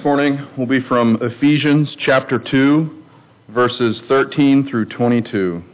morning will be from Ephesians chapter 2, verses 13 through 22.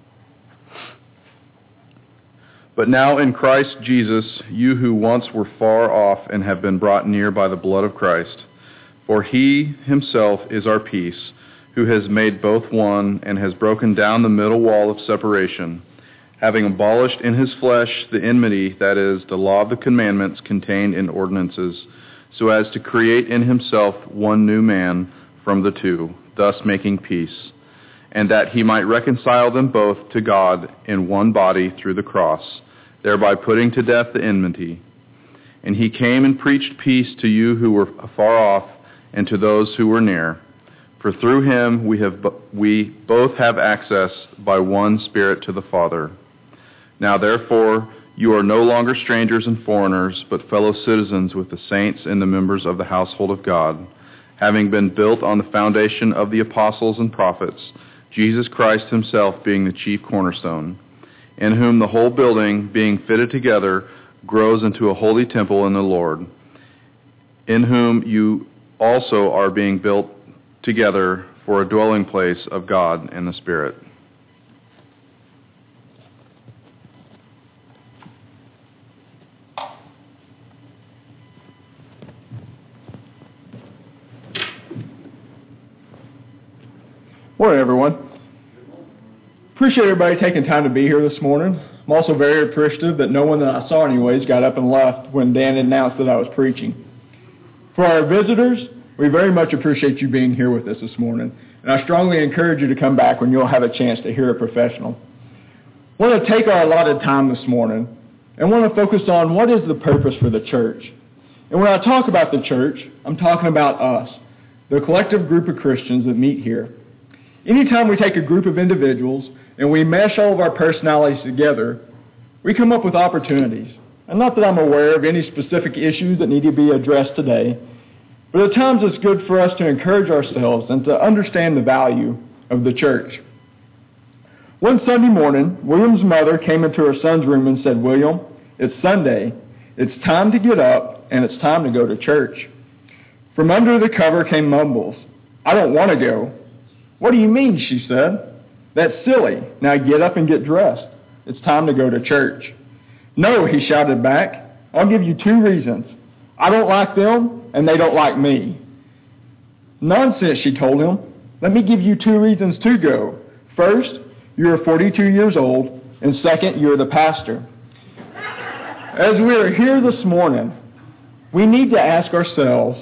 But now in Christ Jesus, you who once were far off and have been brought near by the blood of Christ, for he himself is our peace, who has made both one and has broken down the middle wall of separation, having abolished in his flesh the enmity, that is, the law of the commandments contained in ordinances, so as to create in himself one new man from the two, thus making peace, and that he might reconcile them both to God in one body through the cross, thereby putting to death the enmity. And he came and preached peace to you who were afar off and to those who were near. For through him we both have access by one Spirit to the Father. Now therefore, you are no longer strangers and foreigners, but fellow citizens with the saints and the members of the household of God, having been built on the foundation of the apostles and prophets, Jesus Christ himself being the chief cornerstone, in whom the whole building, being fitted together, grows into a holy temple in the Lord, in whom you also are being built together for a dwelling place of God and the Spirit. Morning, everyone. Appreciate everybody taking time to be here this morning. I'm also very appreciative that no one that I saw anyways got up and left when Dan announced that I was preaching. For our visitors, we very much appreciate you being here with us this morning, and I strongly encourage you to come back when you'll have a chance to hear a professional. I want to take our allotted time this morning and want to focus on what is the purpose for the church. And when I talk about the church, I'm talking about us, the collective group of Christians that meet here. Anytime we take a group of individuals and we mesh all of our personalities together, we come up with opportunities. And not that I'm aware of any specific issues that need to be addressed today, but at times it's good for us to encourage ourselves and to understand the value of the church. One Sunday morning, William's mother came into her son's room and said, "William, it's Sunday. It's time to get up, and it's time to go to church." From under the cover came mumbles. "I don't want to go." "What do you mean?" she said. "That's silly. Now get up and get dressed. It's time to go to church." "No," he shouted back. "I'll give you 2 reasons. I don't like them, and they don't like me." "Nonsense," she told him. "Let me give you 2 reasons to go. First, you're 42 years old, and second, you're the pastor." As we are here this morning, we need to ask ourselves,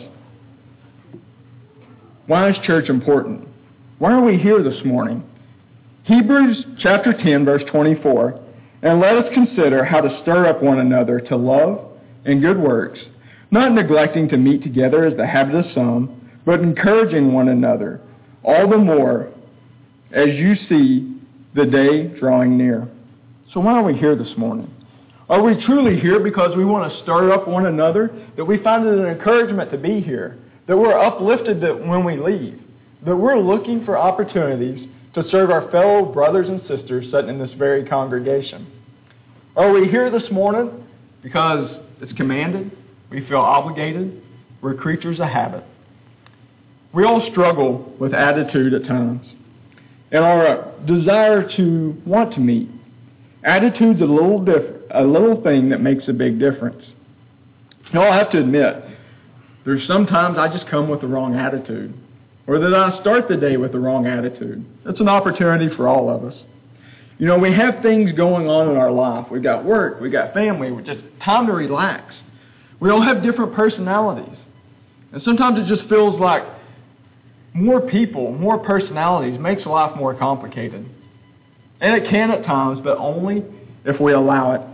why is church important? Why are we here this morning? Hebrews chapter 10, verse 24, "And let us consider how to stir up one another to love and good works, not neglecting to meet together as the habit of some, but encouraging one another, all the more as you see the day drawing near." So why are we here this morning? Are we truly here because we want to stir up one another, that we find it an encouragement to be here, that we're uplifted that when we leave, that we're looking for opportunities to serve our fellow brothers and sisters sitting in this very congregation? Are we here this morning because it's commanded, we feel obligated, we're creatures of habit? We all struggle with attitude at times and our desire to want to meet. Attitude's a little thing that makes a big difference. Now, I have to admit, there's sometimes I just come with the wrong attitude, or that I start the day with the wrong attitude. That's an opportunity for all of us. You know, we have things going on in our life. We've got work, we've got family, we're just time to relax. We all have different personalities. And sometimes it just feels like more people, more personalities makes life more complicated. And it can at times, but only if we allow it.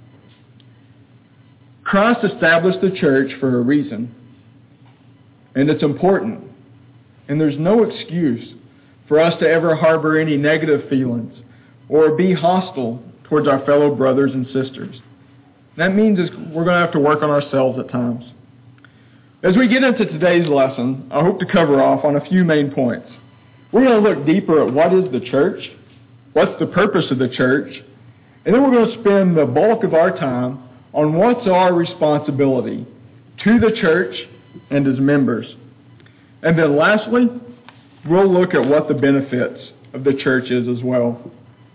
Christ established the church for a reason. And it's important. And there's no excuse for us to ever harbor any negative feelings or be hostile towards our fellow brothers and sisters. That means we're going to have to work on ourselves at times. As we get into today's lesson, I hope to cover off on a few main points. We're going to look deeper at what is the church, what's the purpose of the church, and then we're going to spend the bulk of our time on what's our responsibility to the church and as members. And then lastly, we'll look at what the benefits of the church is as well.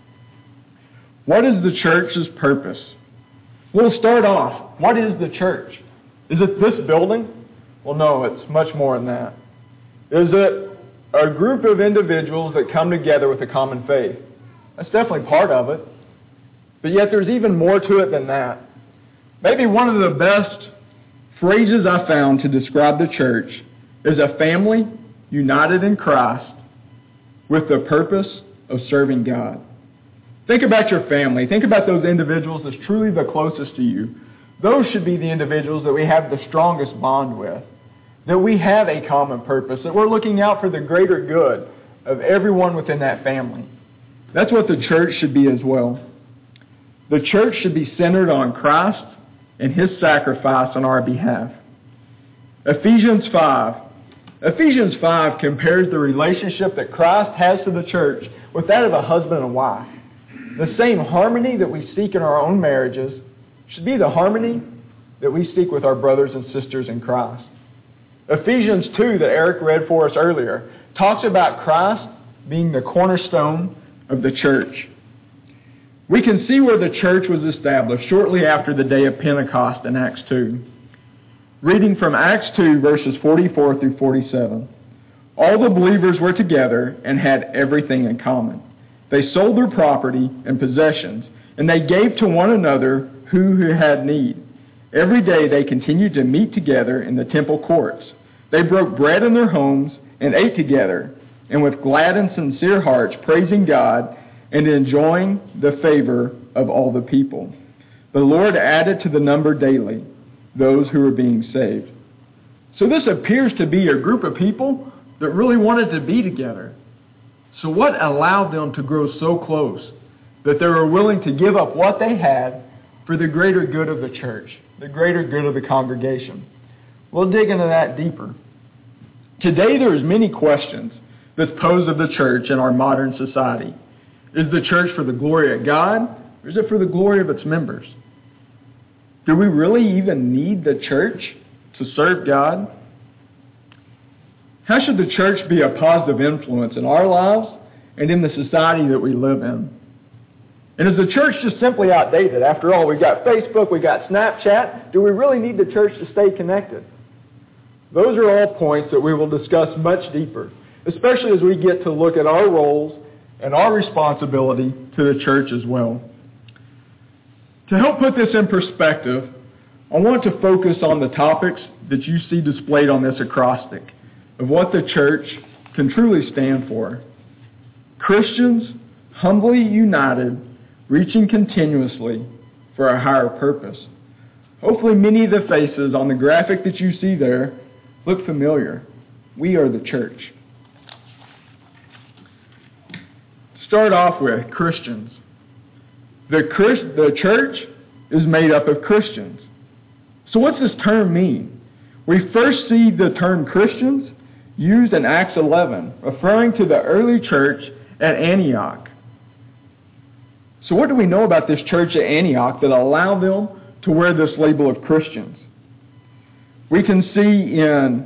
What is the church's purpose? We'll start off. What is the church? Is it this building? Well, no, it's much more than that. Is it a group of individuals that come together with a common faith? That's definitely part of it. But yet there's even more to it than that. Maybe one of the best phrases I found to describe the church is a family united in Christ with the purpose of serving God. Think about your family. Think about those individuals that's truly the closest to you. Those should be the individuals that we have the strongest bond with, that we have a common purpose, that we're looking out for the greater good of everyone within that family. That's what the church should be as well. The church should be centered on Christ and His sacrifice on our behalf. Ephesians 5 compares the relationship that Christ has to the church with that of a husband and wife. The same harmony that we seek in our own marriages should be the harmony that we seek with our brothers and sisters in Christ. Ephesians 2 that Eric read for us earlier talks about Christ being the cornerstone of the church. We can see where the church was established shortly after the day of Pentecost in Acts 2. Reading from Acts 2, verses 44 through 47. All the believers were together and had everything in common. They sold their property and possessions, and they gave to one another who had need. Every day they continued to meet together in the temple courts. They broke bread in their homes and ate together, and with glad and sincere hearts praising God and enjoying the favor of all the people. The Lord added to the number daily those who were being saved. So this appears to be a group of people that really wanted to be together. So what allowed them to grow so close that they were willing to give up what they had for the greater good of the church, the greater good of the congregation? We'll dig into that deeper. Today there's many questions that's posed of the church in our modern society. Is the church for the glory of God, or is it for the glory of its members? Do we really even need the church to serve God? How should the church be a positive influence in our lives and in the society that we live in? And is the church just simply outdated? After all, we've got Facebook, we've got Snapchat. Do we really need the church to stay connected? Those are all points that we will discuss much deeper, especially as we get to look at our roles and our responsibility to the church as well. To help put this in perspective, I want to focus on the topics that you see displayed on this acrostic of what the church can truly stand for. Christians humbly united, reaching continuously for a higher purpose. Hopefully many of the faces on the graphic that you see there look familiar. We are the church. Start off with Christians. The church is made up of Christians. So what's this term mean? We first see the term Christians used in Acts 11, referring to the early church at Antioch. So what do we know about this church at Antioch that allowed them to wear this label of Christians? We can see in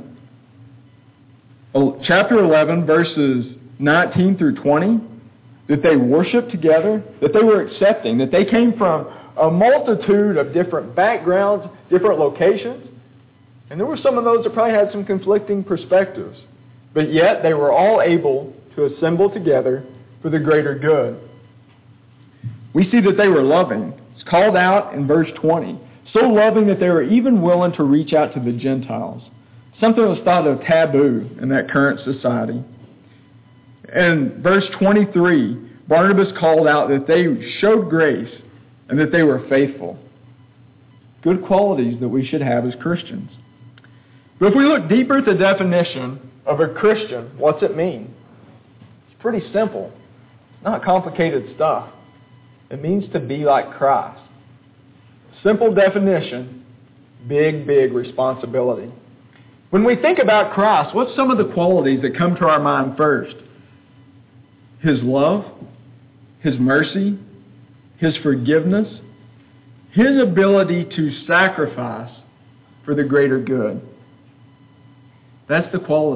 chapter 11, verses 19 through 20, that they worshiped together, that they were accepting, that they came from a multitude of different backgrounds, different locations. And there were some of those that probably had some conflicting perspectives. But yet they were all able to assemble together for the greater good. We see that they were loving. It's called out in verse 20. So loving that they were even willing to reach out to the Gentiles. Something that was thought of taboo in that current society. In verse 23, Barnabas called out that they showed grace and that they were faithful. Good qualities that we should have as Christians. But if we look deeper at the definition of a Christian, what's it mean? It's pretty simple. Not complicated stuff. It means to be like Christ. Simple definition, big, big responsibility. When we think about Christ, what's some of the qualities that come to our mind first? His love, His mercy, His forgiveness, His ability to sacrifice for the greater good. That's the qualities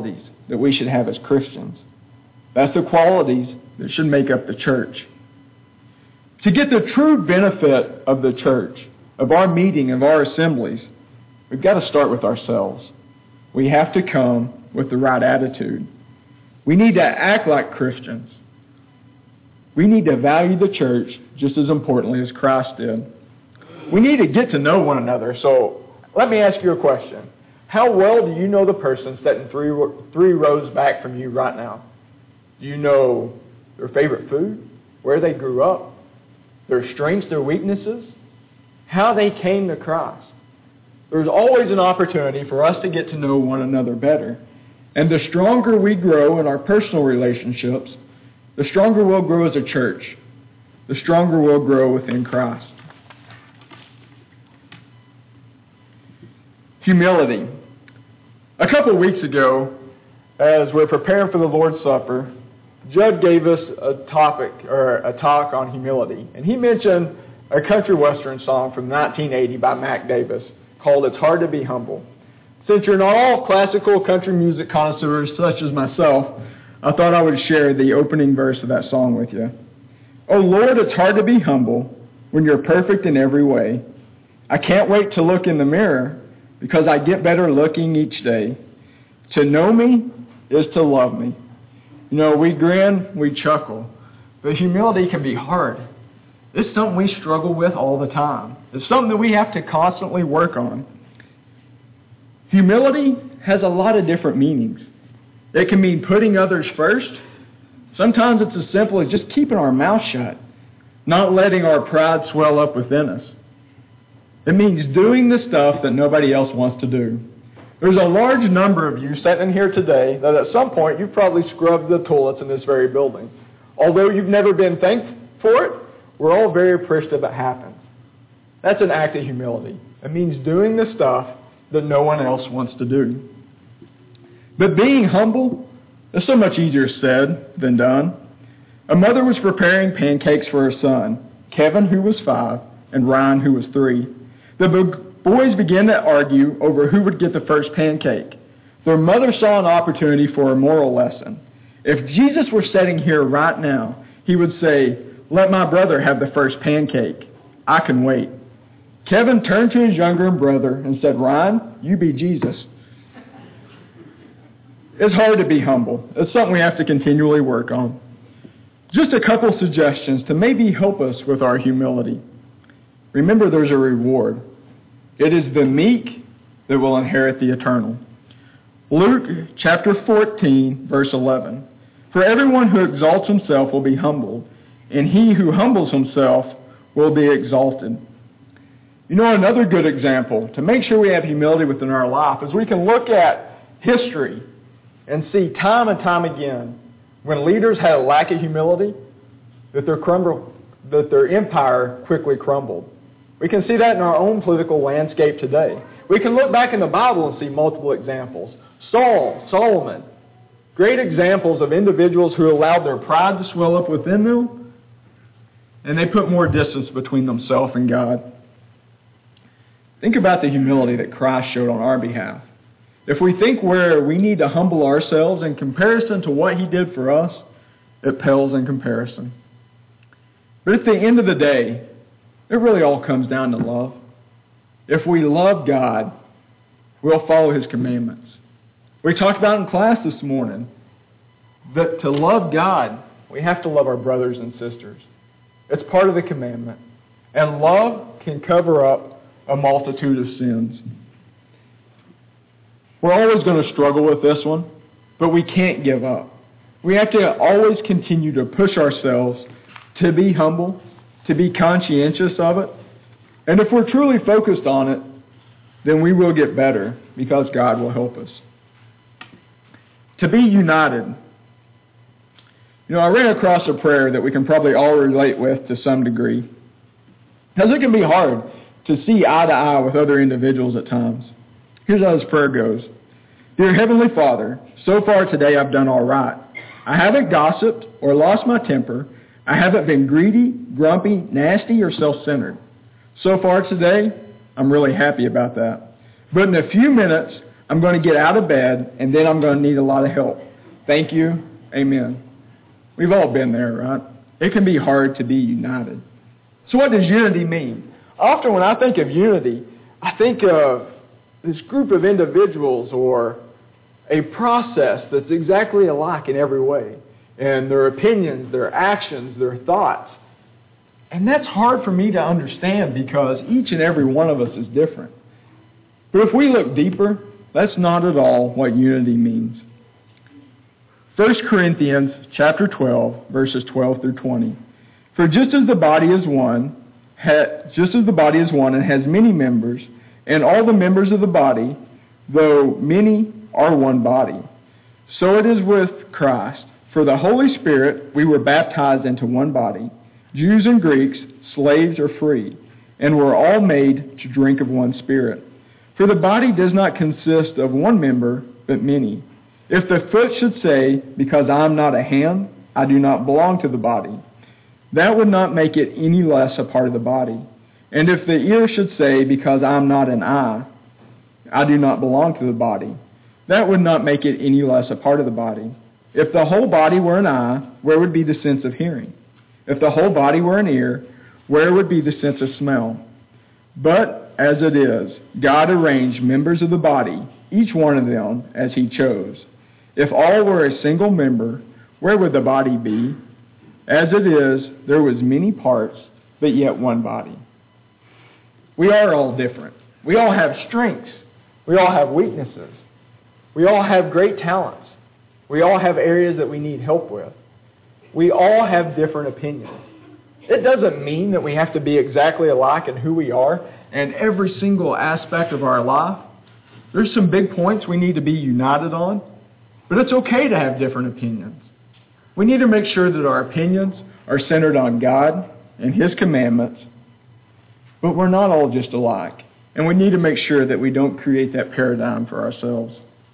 that we should have as Christians. That's the qualities that should make up the church. To get the true benefit of the church, of our meeting, of our assemblies, we've got to start with ourselves. We have to come with the right attitude. We need to act like Christians. We need to value the church just as importantly as Christ did. We need to get to know one another. So let me ask you a question. How well do you know the person sitting three rows back from you right now? Do you know their favorite food, where they grew up, their strengths, their weaknesses, how they came to Christ? There's always an opportunity for us to get to know one another better. And the stronger we grow in our personal relationships, the stronger we'll grow as a church. The stronger we'll grow within Christ. Humility. A couple of weeks ago, as we're preparing for the Lord's Supper, Judd gave us a talk on humility. And he mentioned a country western song from 1980 by Mac Davis called It's Hard to Be Humble. Since you're not all classical country music connoisseurs such as myself, I thought I would share the opening verse of that song with you. Oh Lord, it's hard to be humble when you're perfect in every way. I can't wait to look in the mirror because I get better looking each day. To know me is to love me. You know, we grin, we chuckle, but humility can be hard. It's something we struggle with all the time. It's something that we have to constantly work on. Humility has a lot of different meanings. It can mean putting others first. Sometimes it's as simple as just keeping our mouth shut, not letting our pride swell up within us. It means doing the stuff that nobody else wants to do. There's a large number of you sitting in here today that at some point you've probably scrubbed the toilets in this very building. Although you've never been thanked for it, we're all very appreciative it happens. That's an act of humility. It means doing the stuff that no one else wants to do. But being humble is so much easier said than done. A mother was preparing pancakes for her son, Kevin, who was 5, and Ryan, who was 3. The boys began to argue over who would get the first pancake. Their mother saw an opportunity for a moral lesson. If Jesus were sitting here right now, he would say, "Let my brother have the first pancake. I can wait." Kevin turned to his younger brother and said, "Ryan, you be Jesus." It's hard to be humble. It's something we have to continually work on. Just a couple suggestions to maybe help us with our humility. Remember, there's a reward. It is the meek that will inherit the eternal. Luke chapter 14, verse 11. For everyone who exalts himself will be humbled, and he who humbles himself will be exalted. You know, another good example to make sure we have humility within our life is we can look at history and see time and time again when leaders had a lack of humility, that their empire quickly crumbled. We can see that in our own political landscape today. We can look back in the Bible and see multiple examples. Saul, Solomon, great examples of individuals who allowed their pride to swell up within them, and they put more distance between themselves and God. Think about the humility that Christ showed on our behalf. If we think where we need to humble ourselves in comparison to what he did for us, it pales in comparison. But at the end of the day, it really all comes down to love. If we love God, we'll follow his commandments. We talked about in class this morning that to love God, we have to love our brothers and sisters. It's part of the commandment. And love can cover up a multitude of sins. We're always going to struggle with this one, but we can't give up. We have to always continue to push ourselves to be humble, to be conscientious of it. And if we're truly focused on it, then we will get better because God will help us. To be united. You know, I ran across a prayer that we can probably all relate with to some degree. Because it can be hard to see eye to eye with other individuals at times. Here's how this prayer goes. Dear Heavenly Father, so far today I've done all right. I haven't gossiped or lost my temper. I haven't been greedy, grumpy, nasty, or self-centered. So far today, I'm really happy about that. But in a few minutes, I'm going to get out of bed, and then I'm going to need a lot of help. Thank you. Amen. We've all been there, right? It can be hard to be united. So what does unity mean? Often when I think of unity, I think of this group of individuals or a process that's exactly alike in every way. And their opinions, their actions, their thoughts. And that's hard for me to understand because each and every one of us is different. But if we look deeper, that's not at all what unity means. 1 Corinthians chapter 12, verses 12 through 20. For just as the body is one and has many members, and all the members of the body, though many, are one body, so it is with Christ. For the Holy Spirit we were baptized into one body, Jews and Greeks, slaves or free, and were all made to drink of one Spirit. For the body does not consist of one member, but many. If the foot should say, because I am not a hand, I do not belong to the body, that would not make it any less a part of the body. And if the ear should say, because I am not an eye, I do not belong to the body, that would not make it any less a part of the body. If the whole body were an eye, where would be the sense of hearing? If the whole body were an ear, where would be the sense of smell? But as it is, God arranged members of the body, each one of them as he chose. If all were a single member, where would the body be? As it is, there was many parts, but yet one body. We are all different. We all have strengths. We all have weaknesses. We all have great talents. We all have areas that we need help with. We all have different opinions. It doesn't mean that we have to be exactly alike in who we are and every single aspect of our life. There's some big points we need to be united on, but it's okay to have different opinions. We need to make sure that our opinions are centered on God and His commandments, but we're not all just alike, and we need to make sure that we don't create that paradigm for ourselves.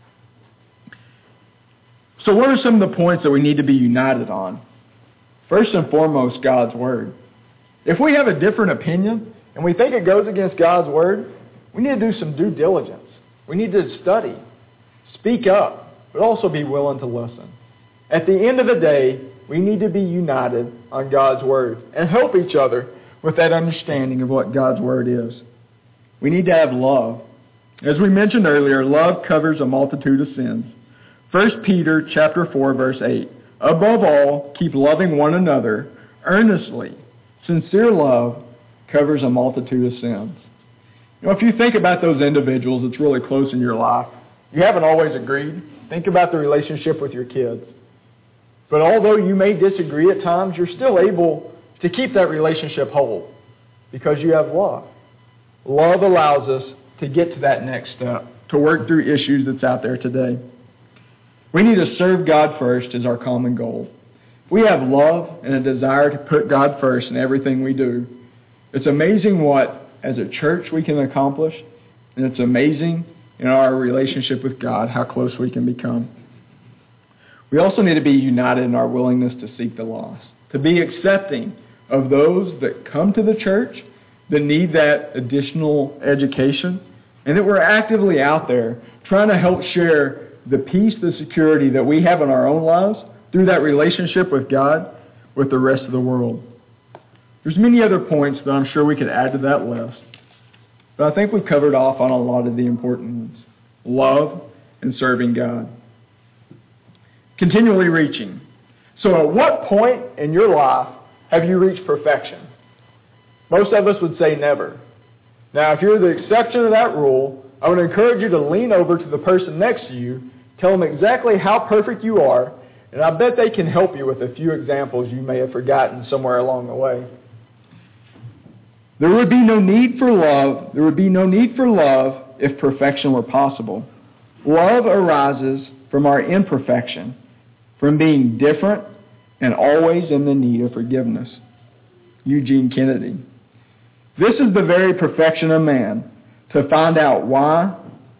So what are some of the points that we need to be united on? First and foremost, God's Word. If we have a different opinion and we think it goes against God's Word, we need to do some due diligence. We need to study, speak up, but also be willing to listen. At the end of the day, we need to be united on God's Word and help each other with that understanding of what God's Word is. We need to have love. As we mentioned earlier, love covers a multitude of sins. 1 Peter chapter 4, verse 8. Above all, keep loving one another earnestly. Sincere love covers a multitude of sins. You know, if you think about those individuals that's really close in your life, you haven't always agreed. Think about the relationship with your kids. But although you may disagree at times, you're still able to keep that relationship whole because you have love. Love allows us to get to that next step, to work through issues that's out there today. We need to serve God first as our common goal. We have love and a desire to put God first in everything we do. It's amazing what, as a church, we can accomplish, and it's amazing in our relationship with God how close we can become. We also need to be united in our willingness to seek the lost, to be accepting of those that come to the church that need that additional education, and that we're actively out there trying to help share the peace, the security that we have in our own lives through that relationship with God with the rest of the world. There's many other points that I'm sure we could add to that list, but I think we've covered off on a lot of the important ones. Love and serving God. Continually reaching. So at what point in your life have you reached perfection? Most of us would say never. Now, if you're the exception to that rule, I would encourage you to lean over to the person next to you, tell them exactly how perfect you are, and I bet they can help you with a few examples you may have forgotten somewhere along the way. There would be no need for love. There would be no need for love if perfection were possible. Love arises from our imperfection, from being different and always in the need of forgiveness. Eugene Kennedy. This is the very perfection of man, to find out why,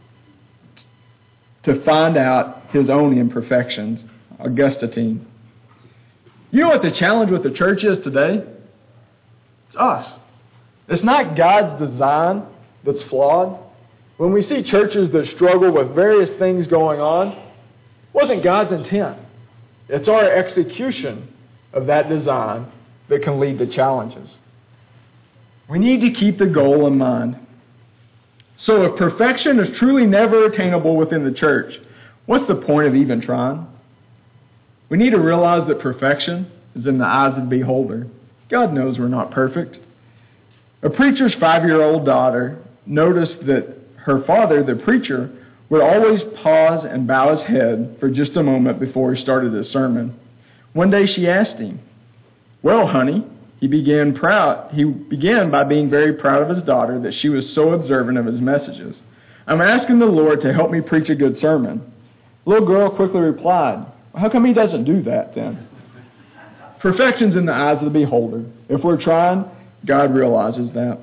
to find out his own imperfections. Augustine. You know what the challenge with the church is today? It's us. It's not God's design that's flawed. When we see churches that struggle with various things going on, it wasn't God's intent. It's our execution of that design that can lead to challenges. We need to keep the goal in mind. So if perfection is truly never attainable within the church, what's the point of even trying? We need to realize that perfection is in the eyes of the beholder. God knows we're not perfect. A preacher's 5-year-old daughter noticed that her father, the preacher, would always pause and bow his head for just a moment before he started his sermon. One day she asked him, "Well, honey," he began by being very proud of his daughter that she was so observant of his messages. "I'm asking the Lord to help me preach a good sermon." The little girl quickly replied, "Well, how come he doesn't do that then?" Perfection's in the eyes of the beholder. If we're trying, God realizes that.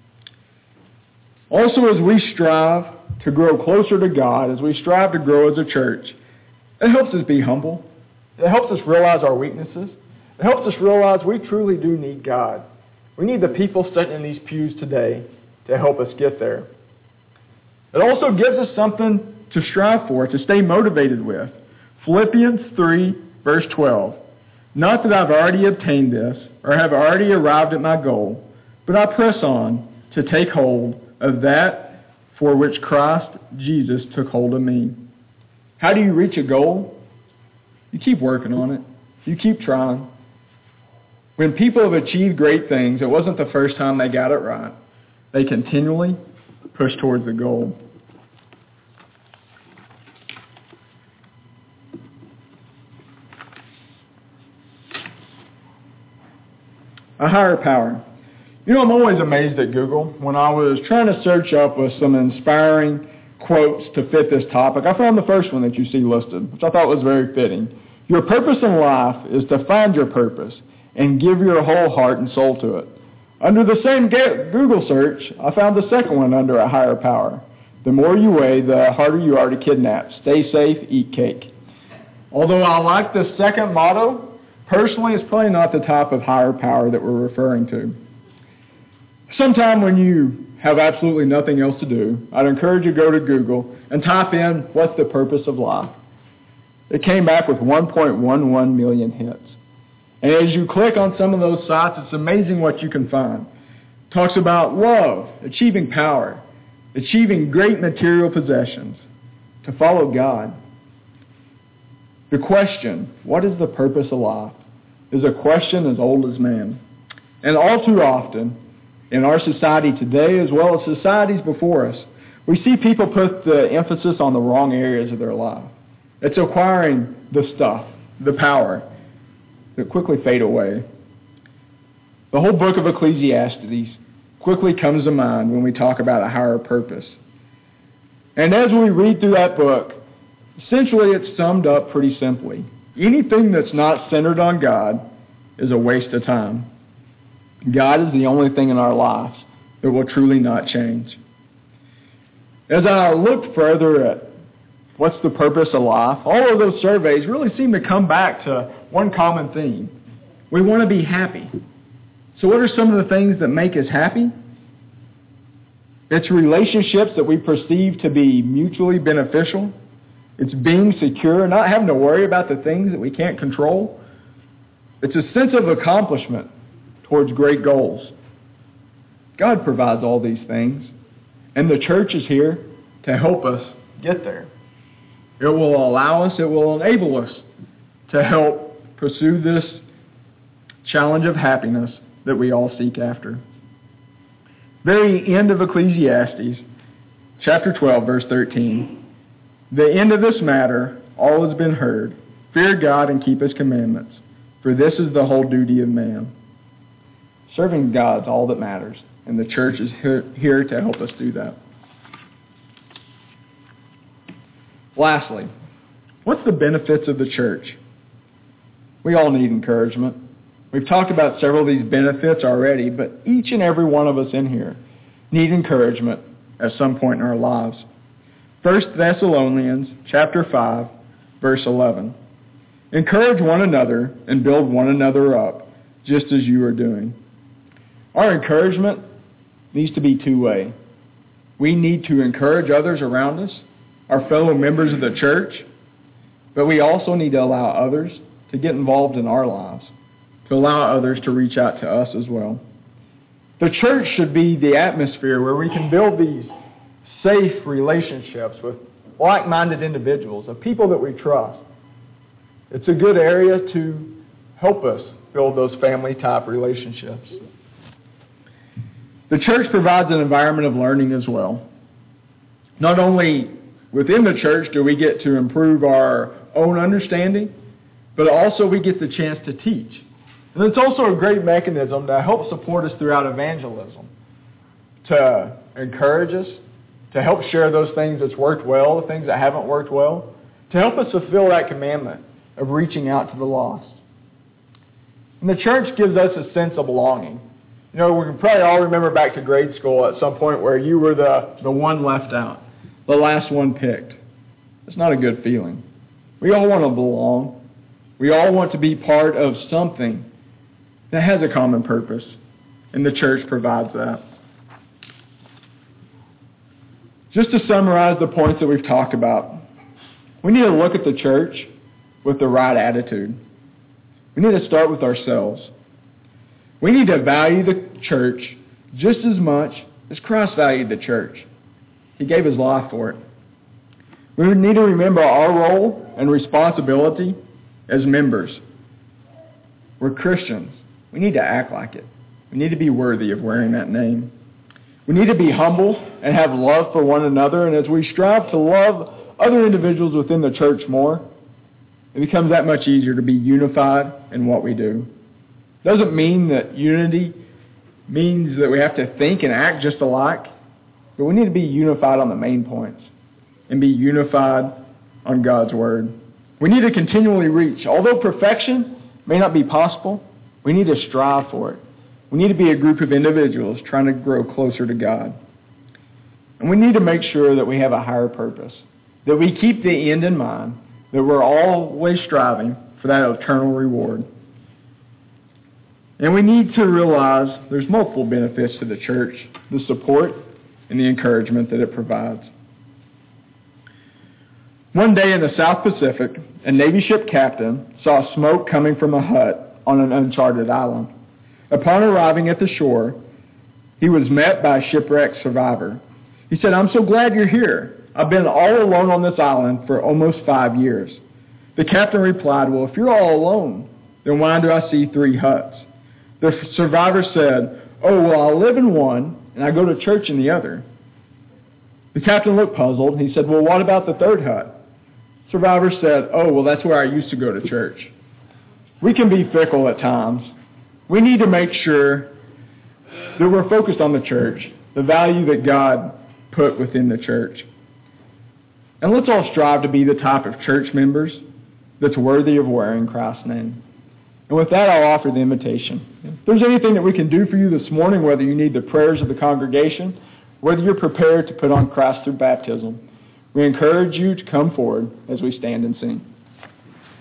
Also, as we strive to grow closer to God, as we strive to grow as a church, it helps us be humble. It helps us realize our weaknesses. It helps us realize we truly do need God. We need the people sitting in these pews today to help us get there. It also gives us something to strive for, to stay motivated with. Philippians 3, verse 12. "Not that I've already obtained this, or have already arrived at my goal, but I press on to take hold of that for which Christ Jesus took hold of me." How do you reach a goal? You keep working on it. You keep trying. When people have achieved great things, it wasn't the first time they got it right. They continually push towards the goal. A higher power. You know, I'm always amazed at Google. When I was trying to search up with some inspiring quotes to fit this topic, I found the first one that you see listed, which I thought was very fitting. "Your purpose in life is to find your purpose and give your whole heart and soul to it." Under the same Google search, I found the second one under a higher power. "The more you weigh, the harder you are to kidnap. Stay safe, eat cake." Although I like the second motto, personally, it's probably not the type of higher power that we're referring to. Sometime when you have absolutely nothing else to do, I'd encourage you to go to Google and type in, "What's the purpose of life?" It came back with 1.11 million hits. And as you click on some of those sites, it's amazing what you can find. It talks about love, achieving power, achieving great material possessions, to follow God. The question, what is the purpose of life, is a question as old as man. And all too often, in our society today as well as societies before us, we see people put the emphasis on the wrong areas of their life. It's acquiring the stuff, the power, that quickly fade away. The whole book of Ecclesiastes quickly comes to mind when we talk about a higher purpose. And as we read through that book, essentially it's summed up pretty simply. Anything that's not centered on God is a waste of time. God is the only thing in our lives that will truly not change. As I looked further at what's the purpose of life, all of those surveys really seem to come back to one common theme. We want to be happy. So what are some of the things that make us happy? It's relationships that we perceive to be mutually beneficial. It's being secure, not having to worry about the things that we can't control. It's a sense of accomplishment towards great goals. God provides all these things, and the church is here to help us get there. It will allow us, it will enable us to help pursue this challenge of happiness that we all seek after. Very end of Ecclesiastes, chapter 12, verse 13. "The end of this matter, all has been heard. Fear God and keep his commandments, for this is the whole duty of man." Serving God is all that matters, and the church is here to help us do that. Lastly, what's the benefits of the church? We all need encouragement. We've talked about several of these benefits already, but each and every one of us in here need encouragement at some point in our lives. 1 Thessalonians chapter 5, verse 11. "Encourage one another and build one another up, just as you are doing." Our encouragement needs to be two-way. We need to encourage others around us, our fellow members of the church, but we also need to allow others to get involved in our lives, to allow others to reach out to us as well. The church should be the atmosphere where we can build these safe relationships with like-minded individuals, of people that we trust. It's a good area to help us build those family-type relationships. The church provides an environment of learning as well. Not only within the church do we get to improve our own understanding, but also we get the chance to teach. And it's also a great mechanism to help support us throughout evangelism, to encourage us, to help share those things that's worked well, the things that haven't worked well, to help us fulfill that commandment of reaching out to the lost. And the church gives us a sense of belonging. You know, we can probably all remember back to grade school at some point where you were the one left out, the last one picked. It's not a good feeling. We all want to belong. We all want to be part of something that has a common purpose, and the church provides that. Just to summarize the points that we've talked about, we need to look at the church with the right attitude. We need to start with ourselves. We need to value the church just as much as Christ valued the church. He gave his life for it. We need to remember our role and responsibility as members. We're Christians. We need to act like it. We need to be worthy of wearing that name. We need to be humble and have love for one another, and as we strive to love other individuals within the church more, it becomes that much easier to be unified in what we do. Doesn't mean that unity means that we have to think and act just alike, but we need to be unified on the main points and be unified on God's Word. We need to continually reach. Although perfection may not be possible, we need to strive for it. We need to be a group of individuals trying to grow closer to God. And we need to make sure that we have a higher purpose, that we keep the end in mind, that we're always striving for that eternal reward. And we need to realize there's multiple benefits to the church, the support and the encouragement that it provides. One day in the South Pacific, a Navy ship captain saw smoke coming from a hut on an uncharted island. Upon arriving at the shore, he was met by a shipwrecked survivor. He said, "I'm so glad you're here. I've been all alone on this island for almost 5 years." The captain replied, "Well, if you're all alone, then why do I see 3 huts?" The survivor said, "Oh, well, I live in one, and I go to church in the other." The captain looked puzzled. He said, "Well, what about the 3rd hut?" Survivor said, "Oh, well, that's where I used to go to church." We can be fickle at times. We need to make sure that we're focused on the church, the value that God put within the church. And let's all strive to be the type of church members that's worthy of wearing Christ's name. And with that, I'll offer the invitation. If there's anything that we can do for you this morning, whether you need the prayers of the congregation, whether you're prepared to put on Christ through baptism, we encourage you to come forward as we stand and sing.